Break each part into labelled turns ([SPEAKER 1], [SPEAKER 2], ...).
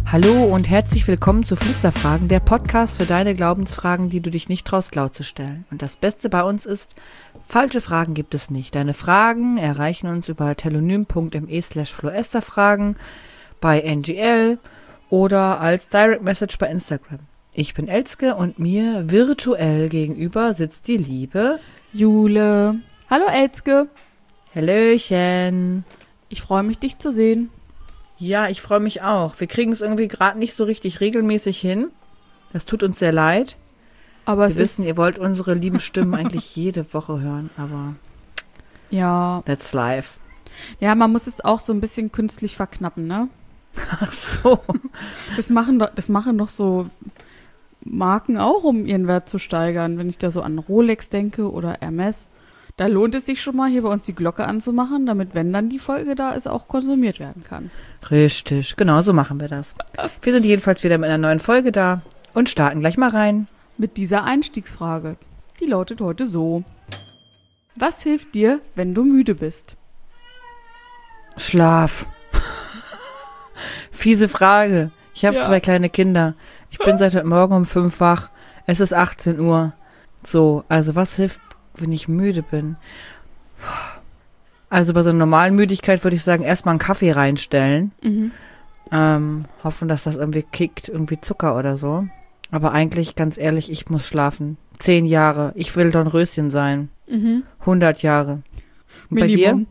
[SPEAKER 1] Hallo und herzlich willkommen zu Flüsterfragen, der Podcast für deine Glaubensfragen, die du dich nicht traust laut zu stellen. Und das Beste bei uns ist, falsche Fragen gibt es nicht. Deine Fragen erreichen uns über telonym.me/floesterfragen, bei NGL oder als Direct Message bei Instagram. Ich bin Elske und mir virtuell gegenüber sitzt die liebe
[SPEAKER 2] Jule. Hallo Elske.
[SPEAKER 1] Hallöchen.
[SPEAKER 2] Ich freue mich, dich zu sehen.
[SPEAKER 1] Ja, ich freue mich auch. Wir kriegen es irgendwie gerade nicht so richtig regelmäßig hin. Das tut uns sehr leid.
[SPEAKER 2] Aber
[SPEAKER 1] wir wissen, ihr wollt unsere lieben Stimmen eigentlich jede Woche hören, aber
[SPEAKER 2] ja,
[SPEAKER 1] that's life.
[SPEAKER 2] Ja, man muss es auch so ein bisschen künstlich verknappen, ne?
[SPEAKER 1] Ach so.
[SPEAKER 2] Das machen doch so Marken auch, um ihren Wert zu steigern. Wenn ich da so an Rolex denke oder Hermes, da lohnt es sich schon mal, hier bei uns die Glocke anzumachen, damit, wenn dann die Folge da ist, auch konsumiert werden kann.
[SPEAKER 1] Richtig, genau so machen wir das. Wir sind jedenfalls wieder mit einer neuen Folge da und starten gleich mal rein.
[SPEAKER 2] Mit dieser Einstiegsfrage. Die lautet heute so: Was hilft dir, wenn du müde bist?
[SPEAKER 1] Schlaf. Fiese Frage. Ich habe 2 kleine Kinder. Ich bin seit heute Morgen um 5 wach. Es ist 18 Uhr. So, also was hilft, wenn ich müde bin? Also bei so einer normalen Müdigkeit würde ich sagen, erstmal einen Kaffee reinstellen. Hoffen, dass das irgendwie kickt, irgendwie Zucker oder so. Aber eigentlich, ganz ehrlich, ich muss schlafen. 10 Jahre. Ich will Dornröschen sein. 100 Jahre. Und bei dir?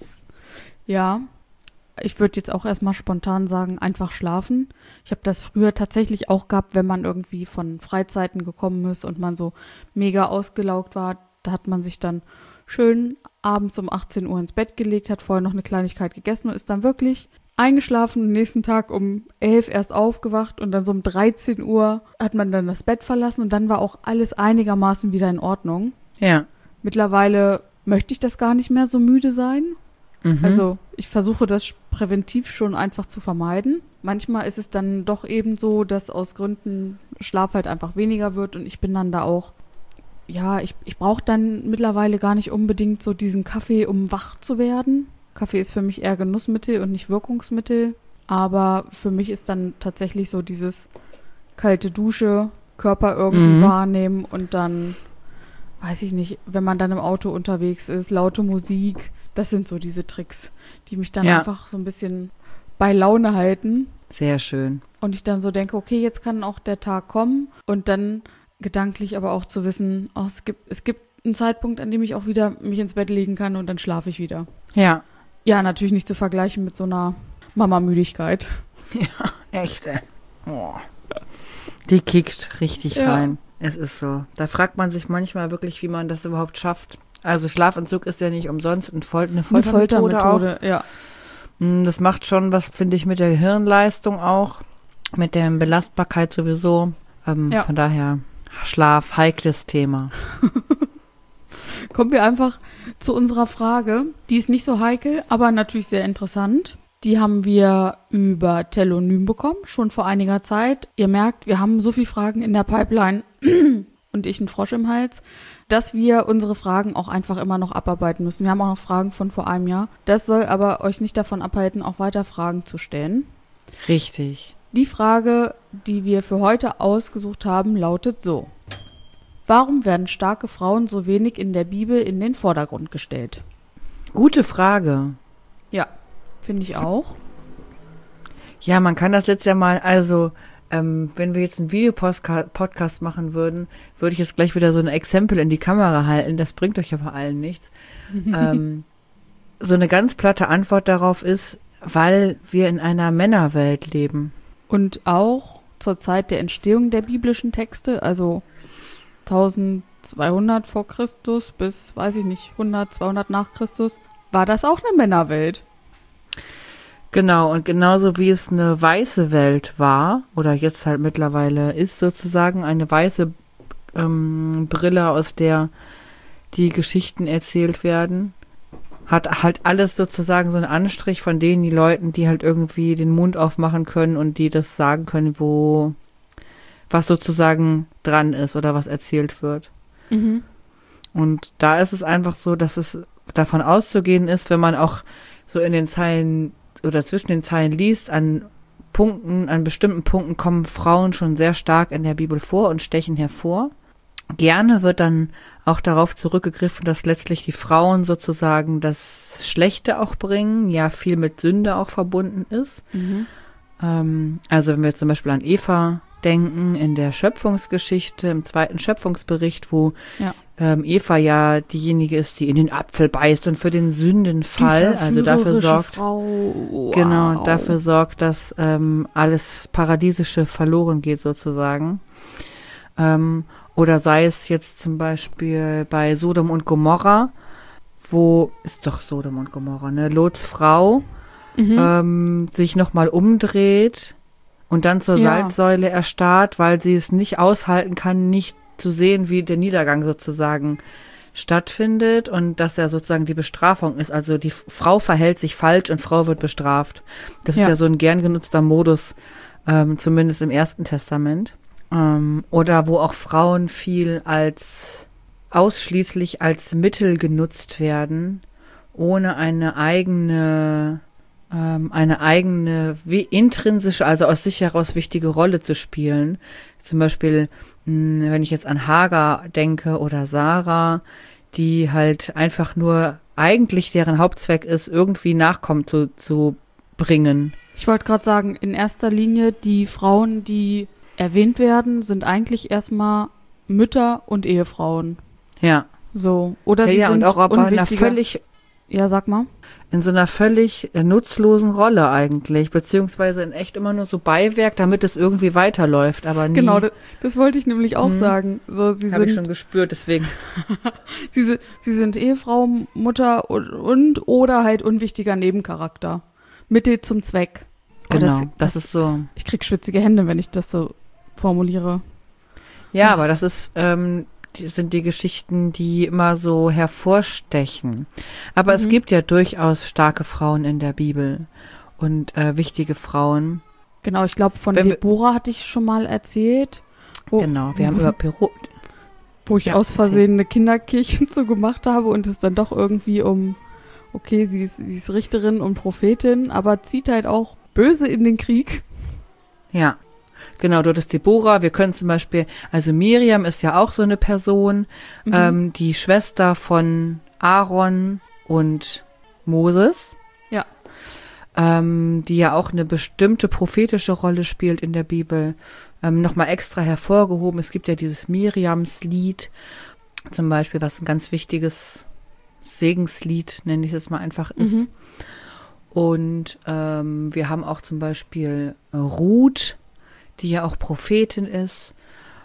[SPEAKER 2] Ja, ich würde jetzt auch erstmal spontan sagen, einfach schlafen. Ich habe das früher tatsächlich auch gehabt, wenn man irgendwie von Freizeiten gekommen ist und man so mega ausgelaugt war. Da hat man sich dann schön abends um 18 Uhr ins Bett gelegt, hat vorher noch eine Kleinigkeit gegessen und ist dann wirklich eingeschlafen. Am nächsten Tag um 11 erst aufgewacht und dann so um 13 Uhr hat man dann das Bett verlassen und dann war auch alles einigermaßen wieder in Ordnung.
[SPEAKER 1] Ja.
[SPEAKER 2] Mittlerweile möchte ich das gar nicht mehr so müde sein. Also ich versuche das präventiv schon einfach zu vermeiden. Manchmal ist es dann doch eben so, dass aus Gründen Schlaf halt einfach weniger wird und ich bin dann da auch, ja, ich brauche dann mittlerweile gar nicht unbedingt so diesen Kaffee, um wach zu werden. Kaffee ist für mich eher Genussmittel und nicht Wirkungsmittel, aber für mich ist dann tatsächlich so dieses kalte Dusche, Körper irgendwie wahrnehmen und dann, weiß ich nicht, wenn man dann im Auto unterwegs ist, laute Musik, das sind so diese Tricks, die mich dann einfach so ein bisschen bei Laune halten.
[SPEAKER 1] Sehr schön.
[SPEAKER 2] Und ich dann so denke, okay, jetzt kann auch der Tag kommen und dann gedanklich aber auch zu wissen, oh, es gibt einen Zeitpunkt, an dem ich auch wieder mich ins Bett legen kann und dann schlafe ich wieder.
[SPEAKER 1] Ja.
[SPEAKER 2] Ja, natürlich nicht zu vergleichen mit so einer Mama-Müdigkeit.
[SPEAKER 1] Ja, echt, ey. Oh. Die kickt richtig rein. Es ist so. Da fragt man sich manchmal wirklich, wie man das überhaupt schafft. Also Schlafanzug ist ja nicht umsonst eine Foltermethode auch.
[SPEAKER 2] Ja.
[SPEAKER 1] Das macht schon was, finde ich, mit der Hirnleistung auch, mit der Belastbarkeit sowieso. Von daher, Schlaf, heikles Thema.
[SPEAKER 2] Kommen wir einfach zu unserer Frage. Die ist nicht so heikel, aber natürlich sehr interessant. Die haben wir über Telonym bekommen, schon vor einiger Zeit. Ihr merkt, wir haben so viele Fragen in der Pipeline und ich einen Frosch im Hals, dass wir unsere Fragen auch einfach immer noch abarbeiten müssen. Wir haben auch noch Fragen von vor einem Jahr. Das soll aber euch nicht davon abhalten, auch weiter Fragen zu stellen.
[SPEAKER 1] Richtig.
[SPEAKER 2] Die Frage, die wir für heute ausgesucht haben, lautet so: Warum werden starke Frauen so wenig in der Bibel in den Vordergrund gestellt?
[SPEAKER 1] Gute Frage.
[SPEAKER 2] Ja, finde ich auch.
[SPEAKER 1] Ja, man kann das jetzt ja mal, also wenn wir jetzt einen Videopodcast machen würden, würde ich jetzt gleich wieder so ein Exempel in die Kamera halten. Das bringt euch aber allen nichts. So eine ganz platte Antwort darauf ist, weil wir in einer Männerwelt leben.
[SPEAKER 2] Und auch zur Zeit der Entstehung der biblischen Texte, also 1200 vor Christus bis, weiß ich nicht, 100, 200 nach Christus, war das auch eine Männerwelt.
[SPEAKER 1] Genau, und genauso wie es eine weiße Welt war, oder jetzt halt mittlerweile ist sozusagen eine weiße Brille, aus der die Geschichten erzählt werden, hat halt alles sozusagen so einen Anstrich von denen, die Leuten, die halt irgendwie den Mund aufmachen können und die das sagen können, was sozusagen dran ist oder was erzählt wird. Und da ist es einfach so, dass es davon auszugehen ist, wenn man auch so in den Zeilen oder zwischen den Zeilen liest, an Punkten, an bestimmten Punkten kommen Frauen schon sehr stark in der Bibel vor und stechen hervor. Gerne wird dann auch darauf zurückgegriffen, dass letztlich die Frauen sozusagen das Schlechte auch bringen, ja viel mit Sünde auch verbunden ist. Also wenn wir zum Beispiel an Eva denken, in der Schöpfungsgeschichte, im 2. Schöpfungsbericht, wo Eva ja diejenige ist, die in den Apfel beißt und für den Sündenfall, also dafür sorgt, genau, dafür sorgt, dass alles Paradiesische verloren geht sozusagen. Oder sei es jetzt zum Beispiel bei Sodom und Gomorra, wo ist doch Sodom und Gomorra, ne? Lots Frau sich nochmal umdreht und dann zur Salzsäule erstarrt, weil sie es nicht aushalten kann, nicht zu sehen, wie der Niedergang sozusagen stattfindet und dass ja sozusagen die Bestrafung ist. Also die Frau verhält sich falsch und Frau wird bestraft. Das ist ja so ein gern genutzter Modus, zumindest im Ersten Testament. Oder wo auch Frauen viel ausschließlich als Mittel genutzt werden, ohne eine eigene intrinsische, also aus sich heraus wichtige Rolle zu spielen. Zum Beispiel, wenn ich jetzt an Hagar denke oder Sarah, die halt einfach nur eigentlich deren Hauptzweck ist, irgendwie Nachkommen zu bringen.
[SPEAKER 2] Ich wollte gerade sagen, in erster Linie die Frauen, die erwähnt werden, sind eigentlich erstmal Mütter und Ehefrauen.
[SPEAKER 1] Ja.
[SPEAKER 2] So. Oder sie sind
[SPEAKER 1] und auch aber
[SPEAKER 2] sag mal.
[SPEAKER 1] In so einer völlig nutzlosen Rolle eigentlich, beziehungsweise in echt immer nur so Beiwerk, damit es irgendwie weiterläuft, aber nie.
[SPEAKER 2] Genau, das wollte ich nämlich auch sagen. So,
[SPEAKER 1] habe ich schon gespürt, deswegen.
[SPEAKER 2] sie sind Ehefrau, Mutter und oder halt unwichtiger Nebencharakter. Mittel zum Zweck.
[SPEAKER 1] Genau, das ist so.
[SPEAKER 2] Ich krieg schwitzige Hände, wenn ich das so formuliere.
[SPEAKER 1] Ja, aber das ist, sind die Geschichten, die immer so hervorstechen. Aber es gibt ja durchaus starke Frauen in der Bibel und wichtige Frauen.
[SPEAKER 2] Genau, ich glaube, von Deborah hatte ich schon mal erzählt.
[SPEAKER 1] Genau, wir haben über
[SPEAKER 2] wo ich aus Versehen eine Kinderkirche so gemacht habe und es dann doch irgendwie okay, sie ist Richterin und Prophetin, aber zieht halt auch böse in den Krieg.
[SPEAKER 1] Ja. Genau, dort ist Deborah. Wir können zum Beispiel, also Miriam ist ja auch so eine Person, die Schwester von Aaron und Moses.
[SPEAKER 2] Ja.
[SPEAKER 1] Die ja auch eine bestimmte prophetische Rolle spielt in der Bibel. Nochmal extra hervorgehoben. Es gibt ja dieses Miriams-Lied zum Beispiel, was ein ganz wichtiges Segenslied, nenne ich es mal einfach, ist. Und wir haben auch zum Beispiel Ruth, die ja auch Prophetin ist.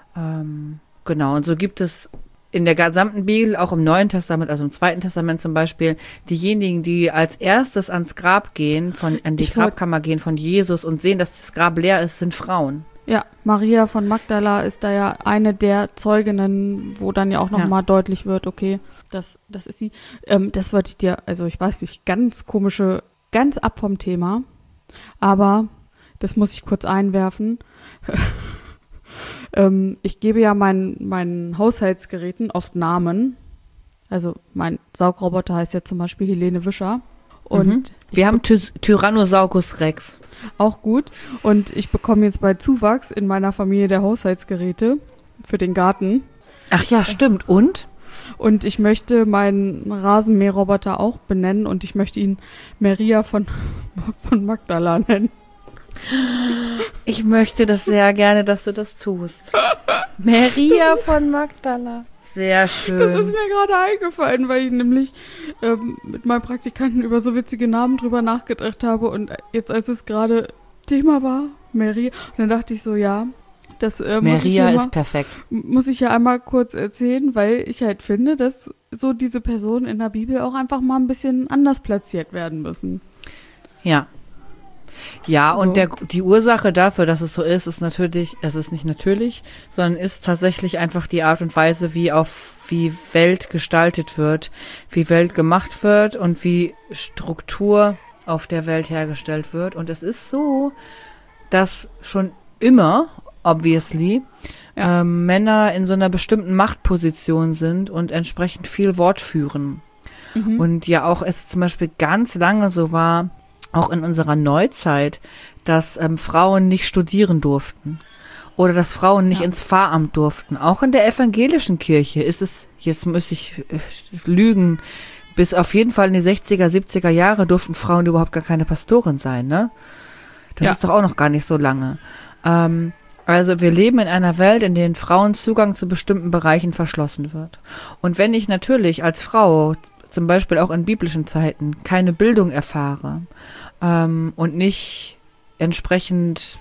[SPEAKER 1] Genau, und so gibt es in der gesamten Bibel, auch im Neuen Testament, also im Zweiten Testament zum Beispiel, diejenigen, die als erstes ans Grab gehen, an die Grabkammer gehen von Jesus und sehen, dass das Grab leer ist, sind Frauen.
[SPEAKER 2] Ja, Maria von Magdala ist da ja eine der Zeuginnen, wo dann ja auch nochmal deutlich wird, okay, das ist sie. Das wollte ich dir, also ich weiß nicht, ganz ab vom Thema, aber das muss ich kurz einwerfen. Ich gebe ja meinen Haushaltsgeräten oft Namen. Also mein Saugroboter heißt ja zum Beispiel Helene Wischer. Und
[SPEAKER 1] wir haben Tyrannosaurus Rex.
[SPEAKER 2] Auch gut. Und ich bekomme jetzt bei Zuwachs in meiner Familie der Haushaltsgeräte für den Garten.
[SPEAKER 1] Ach ja, stimmt. Und
[SPEAKER 2] ich möchte meinen Rasenmäherroboter auch benennen und ich möchte ihn Maria von Magdala nennen.
[SPEAKER 1] Ich möchte das sehr gerne, dass du das tust. Maria von Magdala. Sehr schön.
[SPEAKER 2] Das ist mir gerade eingefallen, weil ich nämlich mit meinem Praktikanten über so witzige Namen drüber nachgedacht habe und jetzt, als es gerade Thema war, Maria, und dann dachte ich so, ja, das
[SPEAKER 1] Maria ist perfekt.
[SPEAKER 2] Muss ich ja einmal kurz erzählen, weil ich halt finde, dass so diese Personen in der Bibel auch einfach mal ein bisschen anders platziert werden müssen.
[SPEAKER 1] Ja. Ja, so. Und die Ursache dafür, dass es so ist natürlich, es ist nicht natürlich, sondern ist tatsächlich einfach die Art und Weise, wie Welt gestaltet wird, wie Welt gemacht wird und wie Struktur auf der Welt hergestellt wird. Und es ist so, dass schon immer, obviously, Männer in so einer bestimmten Machtposition sind und entsprechend viel Wort führen. Und ja auch es zum Beispiel ganz lange so war, auch in unserer Neuzeit, dass Frauen nicht studieren durften oder dass Frauen nicht ins Pfarramt durften. Auch in der evangelischen Kirche ist es, jetzt muss ich lügen, bis auf jeden Fall in die 60er, 70er Jahre durften Frauen überhaupt gar keine Pastorin sein, ne? Das ist doch auch noch gar nicht so lange. Also wir leben in einer Welt, in der Frauen Zugang zu bestimmten Bereichen verschlossen wird. Und wenn ich natürlich als Frau, zum Beispiel auch in biblischen Zeiten, keine Bildung erfahre und nicht entsprechend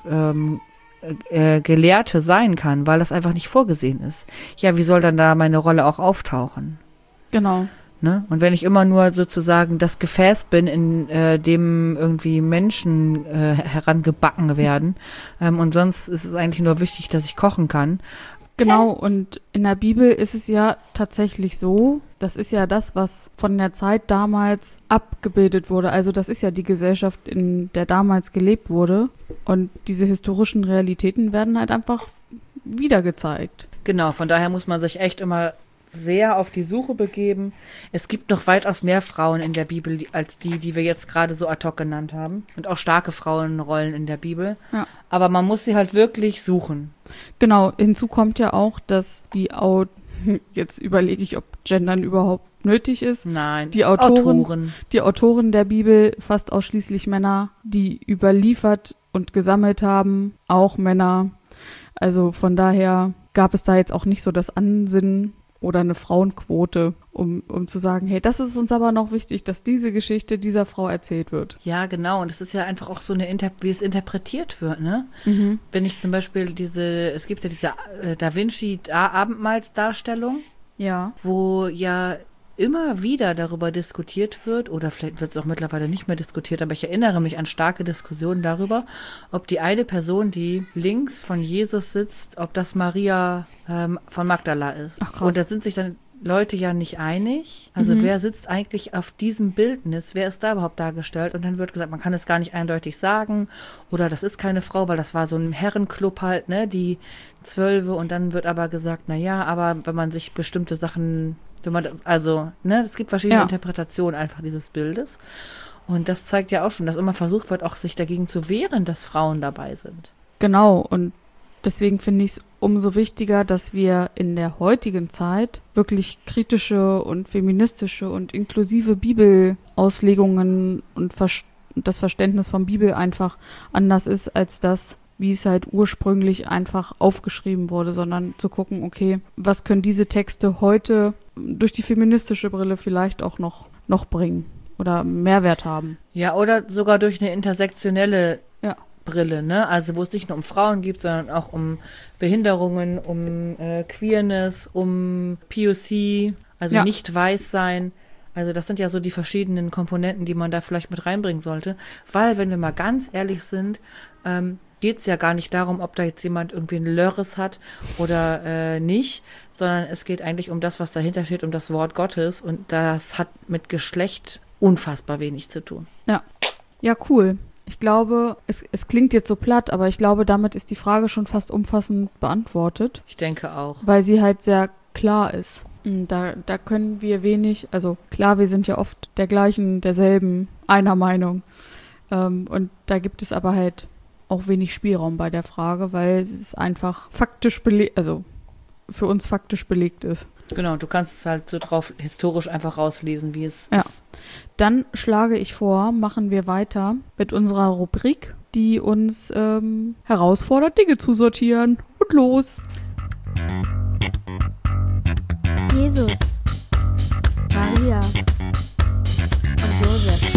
[SPEAKER 1] Gelehrte sein kann, weil das einfach nicht vorgesehen ist, ja, wie soll dann da meine Rolle auch auftauchen?
[SPEAKER 2] Genau.
[SPEAKER 1] Ne? Und wenn ich immer nur sozusagen das Gefäß bin, in dem irgendwie Menschen herangebacken werden und sonst ist es eigentlich nur wichtig, dass ich kochen kann.
[SPEAKER 2] Genau, und in der Bibel ist es ja tatsächlich so, das ist ja das, was von der Zeit damals abgebildet wurde. Also das ist ja die Gesellschaft, in der damals gelebt wurde. Und diese historischen Realitäten werden halt einfach wiedergezeigt.
[SPEAKER 1] Genau, von daher muss man sich echt immer sehr auf die Suche begeben. Es gibt noch weitaus mehr Frauen in der Bibel als die wir jetzt gerade so ad hoc genannt haben. Und auch starke Frauenrollen in der Bibel. Ja. Aber man muss sie halt wirklich suchen.
[SPEAKER 2] Genau, hinzu kommt ja auch, dass jetzt überlege ich, ob Gendern überhaupt nötig ist.
[SPEAKER 1] Nein,
[SPEAKER 2] die Autoren der Bibel, fast ausschließlich Männer, die überliefert und gesammelt haben, auch Männer. Also von daher gab es da jetzt auch nicht so das Ansinnen oder eine Frauenquote, um zu sagen, hey, das ist uns aber noch wichtig, dass diese Geschichte dieser Frau erzählt wird.
[SPEAKER 1] Ja, genau. Und es ist ja einfach auch so wie es interpretiert wird, ne?
[SPEAKER 2] Mhm.
[SPEAKER 1] Wenn ich zum Beispiel es gibt ja diese Da Vinci Abendmahlsdarstellung,
[SPEAKER 2] ja,
[SPEAKER 1] wo ja immer wieder darüber diskutiert wird, oder vielleicht wird es auch mittlerweile nicht mehr diskutiert, aber ich erinnere mich an starke Diskussionen darüber, ob die eine Person, die links von Jesus sitzt, ob das Maria von Magdala ist.
[SPEAKER 2] Ach, krass.
[SPEAKER 1] Und da sind sich dann Leute ja nicht einig. Also wer sitzt eigentlich auf diesem Bildnis? Wer ist da überhaupt dargestellt? Und dann wird gesagt, man kann es gar nicht eindeutig sagen. Oder das ist keine Frau, weil das war so ein Herrenclub halt, ne, die 12. Und dann wird aber gesagt, na ja, aber wenn man sich bestimmte Sachen, es gibt verschiedene Interpretationen einfach dieses Bildes. Und das zeigt ja auch schon, dass immer versucht wird, auch sich dagegen zu wehren, dass Frauen dabei sind.
[SPEAKER 2] Genau, und deswegen finde ich es umso wichtiger, dass wir in der heutigen Zeit wirklich kritische und feministische und inklusive Bibelauslegungen und das Verständnis von Bibel einfach anders ist, als das, wie es halt ursprünglich einfach aufgeschrieben wurde, sondern zu gucken, okay, was können diese Texte heute durch die feministische Brille vielleicht auch noch bringen oder Mehrwert haben.
[SPEAKER 1] Ja, oder sogar durch eine intersektionelle Brille, ne? Also wo es nicht nur um Frauen geht, sondern auch um Behinderungen, um Queerness, um POC, also nicht weiß sein. Also das sind ja so die verschiedenen Komponenten, die man da vielleicht mit reinbringen sollte. Weil, wenn wir mal ganz ehrlich sind, geht es ja gar nicht darum, ob da jetzt jemand irgendwie ein Lörres hat oder nicht, sondern es geht eigentlich um das, was dahinter steht, um das Wort Gottes. Und das hat mit Geschlecht unfassbar wenig zu tun.
[SPEAKER 2] Ja, cool. Ich glaube, es klingt jetzt so platt, aber ich glaube, damit ist die Frage schon fast umfassend beantwortet.
[SPEAKER 1] Ich denke auch.
[SPEAKER 2] Weil sie halt sehr klar ist. Da können wir wenig, also klar, wir sind ja oft derselben, einer Meinung. Und da gibt es aber halt auch wenig Spielraum bei der Frage, weil es einfach faktisch für uns faktisch belegt ist.
[SPEAKER 1] Genau, du kannst es halt so drauf historisch einfach rauslesen, wie es ist.
[SPEAKER 2] Dann schlage ich vor, machen wir weiter mit unserer Rubrik, die uns herausfordert, Dinge zu sortieren. Und los!
[SPEAKER 3] Jesus, Maria und Josef.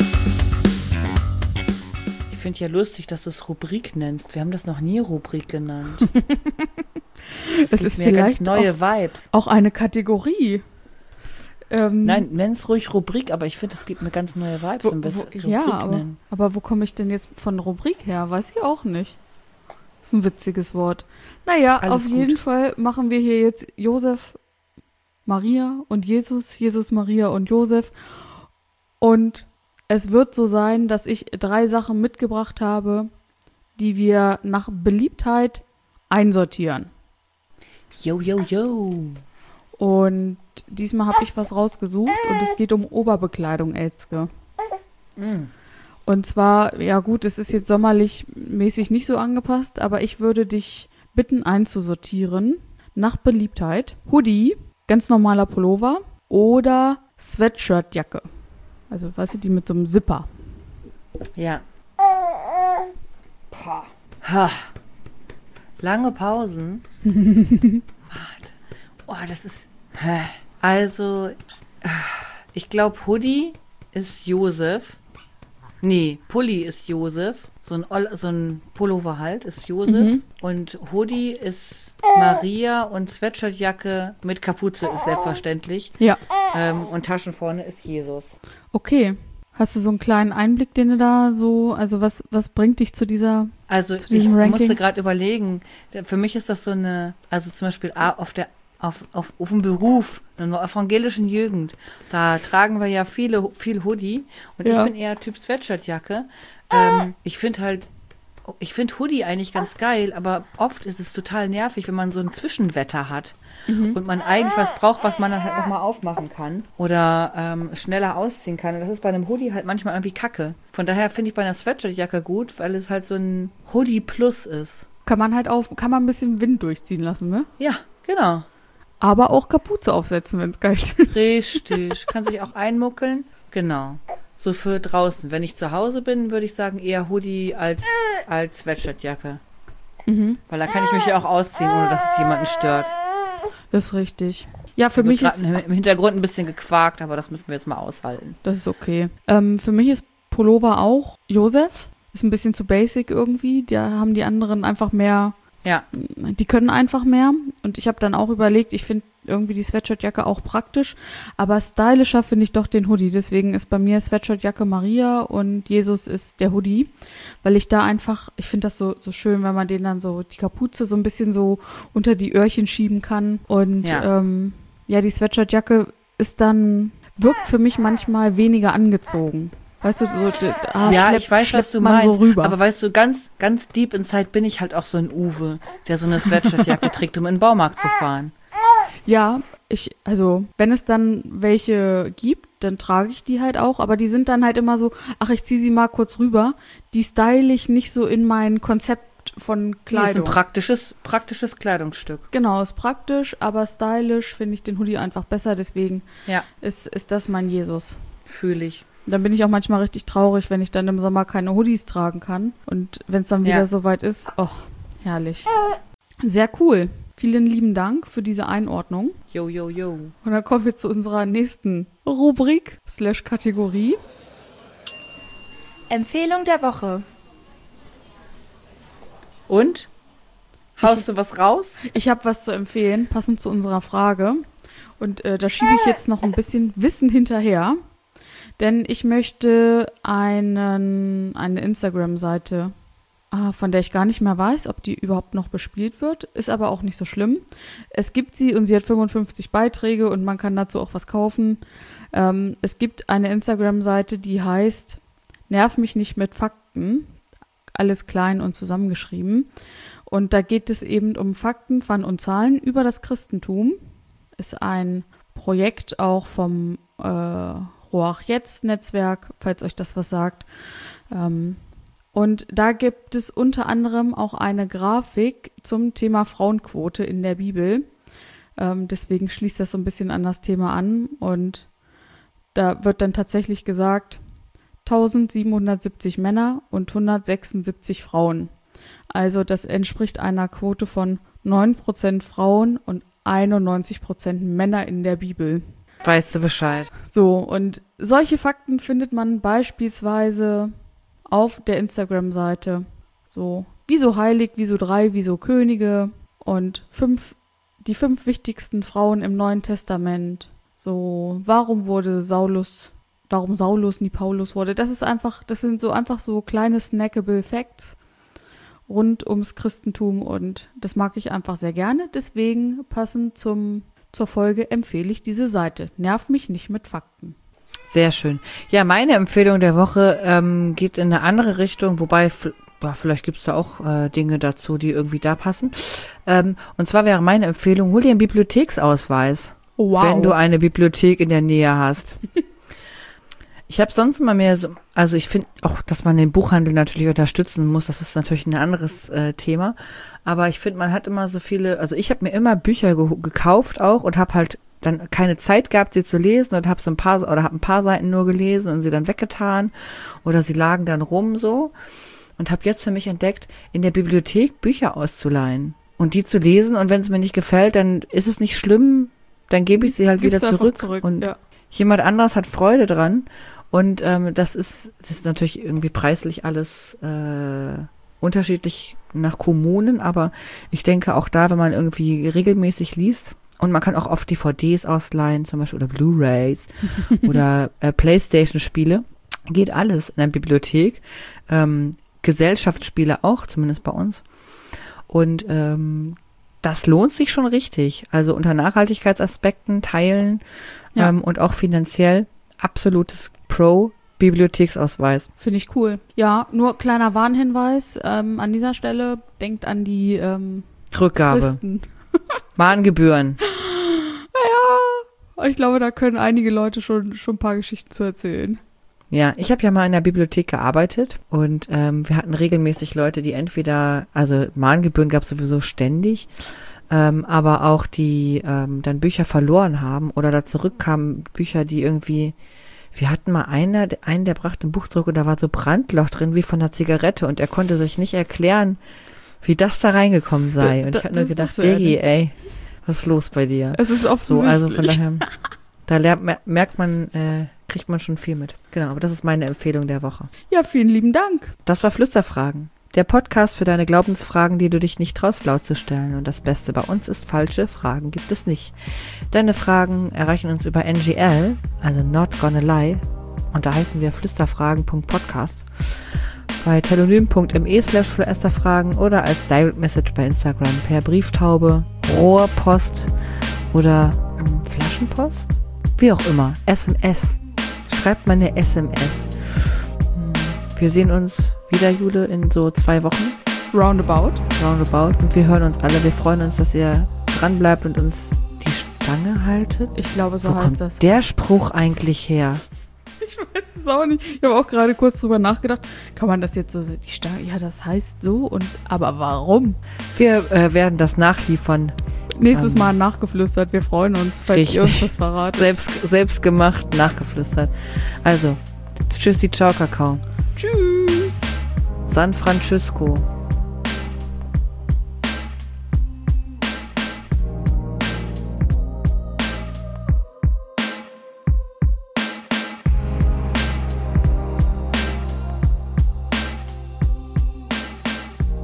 [SPEAKER 1] Ich finde ja lustig, dass du es Rubrik nennst. Wir haben das noch nie Rubrik genannt.
[SPEAKER 2] Das ist mir
[SPEAKER 1] ganz neue Vibes.
[SPEAKER 2] Auch eine Kategorie.
[SPEAKER 1] Nein, nenn es ruhig Rubrik, aber ich finde, es gibt mir ganz neue Vibes.
[SPEAKER 2] Aber wo komme ich denn jetzt von Rubrik her? Weiß ich auch nicht. Das ist ein witziges Wort. Naja, auf jeden Fall machen wir hier jetzt Josef, Maria und Jesus, Maria und Josef. Und es wird so sein, dass ich 3 Sachen mitgebracht habe, die wir nach Beliebtheit einsortieren.
[SPEAKER 1] Yo.
[SPEAKER 2] Und diesmal habe ich was rausgesucht und es geht um Oberbekleidung, Elske. Und zwar, ja gut, es ist jetzt sommerlich mäßig nicht so angepasst, aber ich würde dich bitten einzusortieren nach Beliebtheit. Hoodie, ganz normaler Pullover oder Sweatshirtjacke. Also, weißt du, die mit so einem Zipper.
[SPEAKER 1] Ja. Ha. Lange Pausen. Warte. Oh, das ist... Also, ich glaube, Hoodie ist Josef. Nee, Pulli ist Josef. So ein Pullover halt ist Josef. Und Hoodie ist Maria und Sweatshirtjacke mit Kapuze ist selbstverständlich.
[SPEAKER 2] Ja.
[SPEAKER 1] Und Taschen vorne ist Jesus.
[SPEAKER 2] Okay. Hast du so einen kleinen Einblick, den du da so, also was bringt dich zu diesem Ranking?
[SPEAKER 1] Musste gerade überlegen, für mich ist das so eine, also zum Beispiel auf dem Beruf, in der evangelischen Jugend, da tragen wir ja viel Hoodie und ich bin eher Typ Sweatshirtjacke. Ich finde Hoodie eigentlich ganz geil, aber oft ist es total nervig, wenn man so ein Zwischenwetter hat und man eigentlich was braucht, was man dann halt nochmal aufmachen kann oder schneller ausziehen kann. Und das ist bei einem Hoodie halt manchmal irgendwie kacke. Von daher finde ich bei einer Sweatshirtjacke gut, weil es halt so ein Hoodie Plus ist.
[SPEAKER 2] Kann man ein bisschen Wind durchziehen lassen, ne?
[SPEAKER 1] Ja, genau.
[SPEAKER 2] Aber auch Kapuze aufsetzen, wenn es kalt ist.
[SPEAKER 1] Richtig. Kann sich auch einmuckeln. Genau. So für draußen. Wenn ich zu Hause bin, würde ich sagen eher Hoodie als Sweatshirtjacke. Weil da kann ich mich ja auch ausziehen, ohne dass es jemanden stört.
[SPEAKER 2] Das ist richtig. Ja, für mich ist...
[SPEAKER 1] im Hintergrund ein bisschen gequakt, aber das müssen wir jetzt mal aushalten.
[SPEAKER 2] Das ist okay. Für mich ist Pullover auch Josef. Ist ein bisschen zu basic irgendwie. Da haben die anderen einfach mehr...
[SPEAKER 1] Ja.
[SPEAKER 2] Die können einfach mehr. Und ich habe dann auch überlegt, ich finde irgendwie die Sweatshirtjacke auch praktisch. Aber stylischer finde ich doch den Hoodie. Deswegen ist bei mir Sweatshirtjacke Maria und Jesus ist der Hoodie. Weil ich da einfach, ich finde das so schön, wenn man den dann so, die Kapuze so ein bisschen so unter die Öhrchen schieben kann. Und die Sweatshirtjacke wirkt für mich manchmal weniger angezogen. Weißt du, so,
[SPEAKER 1] ich weiß, was du meinst, so rüber. Aber weißt du, ganz, ganz deep inside bin ich halt auch so ein Uwe, der so eine Sweatshirtjacke trägt, um in den Baumarkt zu fahren.
[SPEAKER 2] Ja, wenn es dann welche gibt, dann trage ich die halt auch, aber die sind dann halt immer so, ich ziehe sie mal kurz rüber. Die style ich nicht so in mein Konzept von Kleidung.
[SPEAKER 1] Das ist ein praktisches Kleidungsstück.
[SPEAKER 2] Genau, ist praktisch, aber stylisch finde ich den Hoodie einfach besser, deswegen ist das mein Jesus.
[SPEAKER 1] Fühle ich.
[SPEAKER 2] Dann bin ich auch manchmal richtig traurig, wenn ich dann im Sommer keine Hoodies tragen kann. Und wenn es dann wieder soweit ist, herrlich. Sehr cool. Vielen lieben Dank für diese Einordnung.
[SPEAKER 1] Jo.
[SPEAKER 2] Und dann kommen wir zu unserer nächsten Rubrik / Kategorie.
[SPEAKER 3] Empfehlung der Woche.
[SPEAKER 1] Und? Haust du was raus?
[SPEAKER 2] Ich habe was zu empfehlen, passend zu unserer Frage. Und da schiebe ich jetzt noch ein bisschen Wissen hinterher. Denn ich möchte eine Instagram-Seite, von der ich gar nicht mehr weiß, ob die überhaupt noch bespielt wird, ist aber auch nicht so schlimm. Es gibt sie und sie hat 55 Beiträge und man kann dazu auch was kaufen. Es gibt eine Instagram-Seite, die heißt Nerv mich nicht mit Fakten, alles klein und zusammengeschrieben. Und da geht es eben um Fakten, Fun und Zahlen über das Christentum. Ist ein Projekt auch vom Roach-Jetzt-Netzwerk, falls euch das was sagt. Und da gibt es unter anderem auch eine Grafik zum Thema Frauenquote in der Bibel. Deswegen schließt das so ein bisschen an das Thema an. Und da wird dann tatsächlich gesagt, 1770 Männer und 176 Frauen. Also das entspricht einer Quote von 9% Frauen und 91% Männer in der Bibel.
[SPEAKER 1] Weißt du Bescheid.
[SPEAKER 2] So, und solche Fakten findet man beispielsweise auf der Instagram-Seite. So, wieso heilig, wieso 3, wieso Könige und die 5 wichtigsten Frauen im Neuen Testament. So, warum Saulus nie Paulus wurde. Das sind einfach so kleine snackable Facts rund ums Christentum und das mag ich einfach sehr gerne. Deswegen passend zur Folge empfehle ich diese Seite. Nerv mich nicht mit Fakten.
[SPEAKER 1] Sehr schön. Ja, meine Empfehlung der Woche geht in eine andere Richtung, wobei vielleicht gibt es da auch Dinge dazu, die irgendwie da passen. Und zwar wäre meine Empfehlung, hol dir einen Bibliotheksausweis,
[SPEAKER 2] wow,
[SPEAKER 1] wenn du eine Bibliothek in der Nähe hast. Ich habe sonst immer mehr so, also ich finde auch, dass man den Buchhandel natürlich unterstützen muss, das ist natürlich ein anderes Thema, aber ich finde, man hat immer so viele, also ich habe mir immer Bücher gekauft auch und habe halt dann keine Zeit gehabt, sie zu lesen und habe so ein paar Seiten nur gelesen und sie dann weggetan oder sie lagen dann rum so und habe jetzt für mich entdeckt, in der Bibliothek Bücher auszuleihen und die zu lesen und wenn es mir nicht gefällt, dann ist es nicht schlimm, dann gebe ich sie halt wieder zurück und jemand anderes hat Freude dran und das ist natürlich irgendwie preislich alles unterschiedlich nach Kommunen, aber ich denke auch da, wenn man irgendwie regelmäßig liest und man kann auch oft DVDs ausleihen, zum Beispiel oder Blu-rays oder Playstation-Spiele, geht alles in der Bibliothek, Gesellschaftsspiele auch, zumindest bei uns und das lohnt sich schon richtig, also unter Nachhaltigkeitsaspekten teilen und auch finanziell absolutes Pro-Bibliotheksausweis.
[SPEAKER 2] Finde ich cool. Ja, nur kleiner Warnhinweis an dieser Stelle, denkt an die
[SPEAKER 1] Rückgabe.
[SPEAKER 2] Fristen.
[SPEAKER 1] Mahngebühren.
[SPEAKER 2] Ja, ich glaube, da können einige Leute schon ein paar Geschichten zu erzählen.
[SPEAKER 1] Ja, ich habe ja mal in der Bibliothek gearbeitet und wir hatten regelmäßig Leute, die entweder, also Mahngebühren gab es sowieso ständig, aber auch die dann Bücher verloren haben oder da zurückkamen Bücher, die irgendwie, wir hatten mal einen, der brachte ein Buch zurück und da war so Brandloch drin wie von einer Zigarette und er konnte sich nicht erklären, wie das da reingekommen sei. Und ich habe nur gedacht, Diggi, ey, was ist los bei dir?
[SPEAKER 2] Es ist offensichtlich.
[SPEAKER 1] So, also von daher, da merkt man, kriegt man schon viel mit. Genau, aber das ist meine Empfehlung der Woche.
[SPEAKER 2] Ja, vielen lieben Dank.
[SPEAKER 1] Das war Flüsterfragen. Der Podcast für deine Glaubensfragen, die du dich nicht traust, laut zu stellen. Und das Beste bei uns ist, falsche Fragen gibt es nicht. Deine Fragen erreichen uns über NGL, also Not Gonna Lie. Und da heißen wir flüsterfragen.podcast. Bei telonym.me/flüsterfragen oder als Direct Message bei Instagram per Brieftaube, Rohrpost oder Flaschenpost? Wie auch immer. SMS. Schreibt mal eine SMS. Wir sehen uns wieder, Jule, in so 2 Wochen.
[SPEAKER 2] Roundabout.
[SPEAKER 1] Und wir hören uns alle. Wir freuen uns, dass ihr dran bleibt und uns die Stange haltet.
[SPEAKER 2] Ich glaube, so
[SPEAKER 1] Wo
[SPEAKER 2] heißt
[SPEAKER 1] kommt
[SPEAKER 2] das.
[SPEAKER 1] der Spruch eigentlich her?
[SPEAKER 2] Ich weiß es auch nicht. Ich habe auch gerade kurz drüber nachgedacht. Kann man das jetzt so, die Stange, ja, das heißt so aber warum?
[SPEAKER 1] Wir werden das nachliefern.
[SPEAKER 2] Nächstes Mal nachgeflüstert. Wir freuen uns, falls ihr uns das verratet.
[SPEAKER 1] Selbst gemacht, nachgeflüstert. Also, tschüssi, ciao, Kakao.
[SPEAKER 2] Tschüss.
[SPEAKER 1] San Francisco.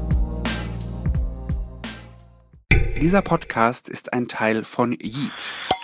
[SPEAKER 4] Dieser Podcast ist ein Teil von Yeet.